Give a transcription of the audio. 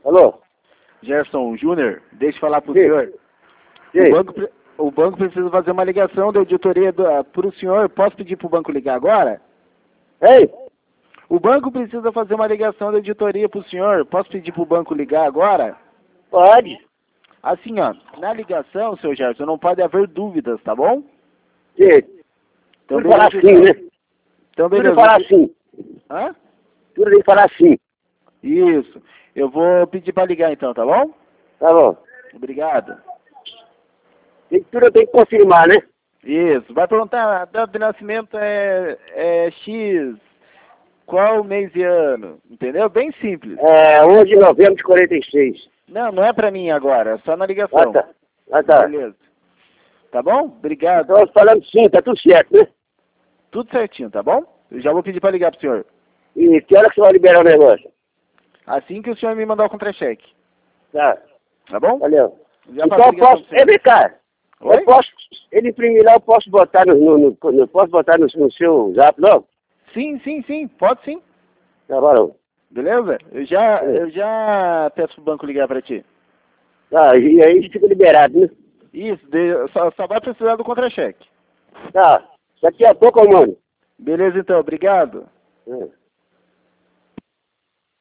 Alô? Gerson Júnior, deixa eu falar pro Sim. senhor. Sim. O banco precisa fazer uma ligação da auditoria para o senhor. Posso pedir para o banco ligar agora? Ei? O banco precisa fazer uma ligação da auditoria para o senhor. Posso pedir para o banco ligar agora? Pode. Assim, ó, na ligação, seu Gerson, não pode haver dúvidas, tá bom? Sim. Então, Tudo falar beleza, assim, né? Então, Tudo beleza. falar assim. Hã? Tudo tem que falar assim. Isso. Eu vou pedir para ligar então, tá bom? Tá bom. Obrigado. Tudo eu tenho que confirmar, né? Isso. Vai perguntar, a data de nascimento é X, qual mês e ano? Entendeu? Bem simples. É 11 de novembro de 46. Não é pra mim agora, é só na Ah, ligação. tá. Ah, tá. Beleza. Tá bom? Obrigado. Então, falando sim, tá tudo certo, né? Tudo certinho, tá bom? Eu já vou pedir pra ligar pro senhor. E que hora que você vai liberar o negócio? Assim que o senhor me mandar o contra-cheque. Tá. Tá bom? Valeu. Já Então faço a eu ligação posso... pro senhor. Vem cá. Oi? Eu posso... Ele imprimir lá, eu posso botar posso botar no seu zap, não? Sim. Pode sim. Tá, valeu. Beleza? Eu já peço pro banco ligar pra ti. Tá, e aí fica liberado, né? Isso, só vai precisar do contra-cheque. Tá. Daqui a pouco eu mando. Beleza então, obrigado. É.